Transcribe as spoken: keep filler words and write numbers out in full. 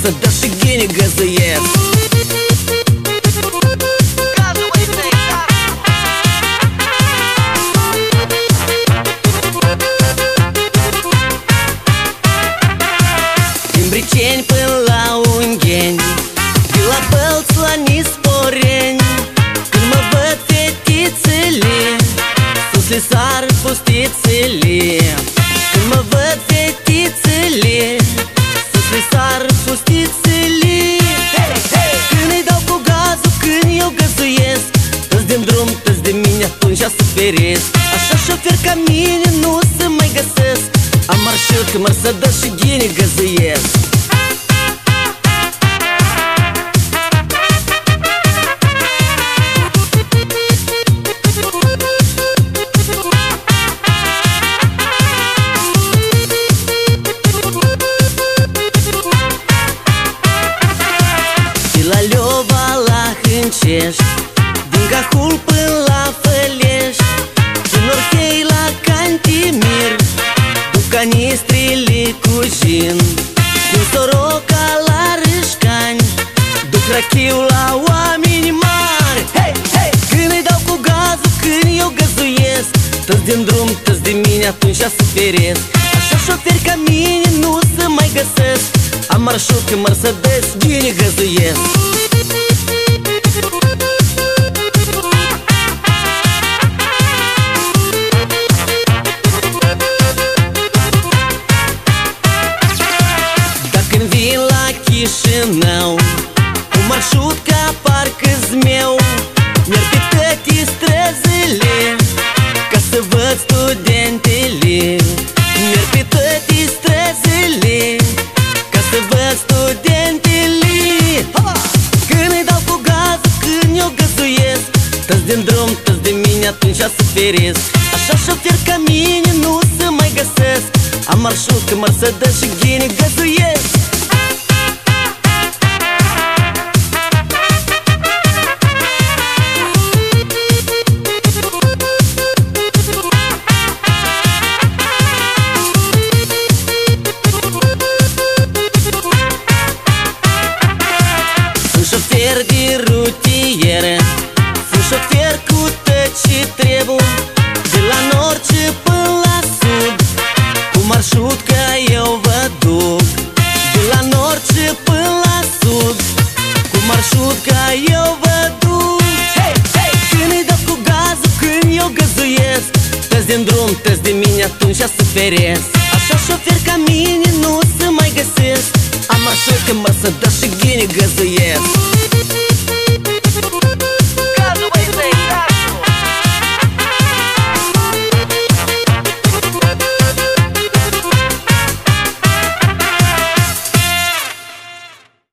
Mercedes și Ghini găzăiesc. Din Briceni până la Ungheni, de la Bălți la Nisporeni, când mă văd fetițele, sus le sar fustițele. Când mă văd fetițele, sus le sar fustițele. Hey, hey! Când îi dau cu gazul, când eu găzuiesc, tăți din drum, tăți de mine, atunci să feresc. Așa șofer ca mine nu se mai găsesc. Am marșut că Mercedes și Ghini găzuiesc. De la Leova la Hâncești, din Gahul până la Fălești, din Orhei la Cantimir, duc canistrile cu gin. Din Soroca la Râșcani, duc rachiu la oameni mari. Hey, hey! Când îi dau cu gazul, când eu găzuiesc, tăți din drum, tăți de mine, atunci să feresc. Așa șoferi ca mine nu se mai găsesc. Am marșut că Mercedes, Ghini găzuiesc. Dacă-mi vin la Chișinău, un marșut ca parcă-s meu, merg pe toate străzile ca să văd studentele. Merg pe toate străzile ca să văd studentele. Când îi dau cu gazul, când eu găzuiesc, tăți din drum, tăți de mine, atunci să feresc. Așa șofer ca mine nu se mai găsesc. Am marșut că Mercedes și Ghini găzuiesc. Sunt șofer de rutieră, sunt șofer cu tot ce trebuie, de la nord și până la sud, cu marșut că eu vă duc. De la nord și până la sud, cu marșut că eu vă duc. Hey, hey! Când îi dau cu gazul, când eu găzuiesc, tăți din drum, tăți de mine, atunci să feresc. Așa șofer ca mine nu se mai găsesc. Am marșut că Mercedes și Ghini găzuiesc.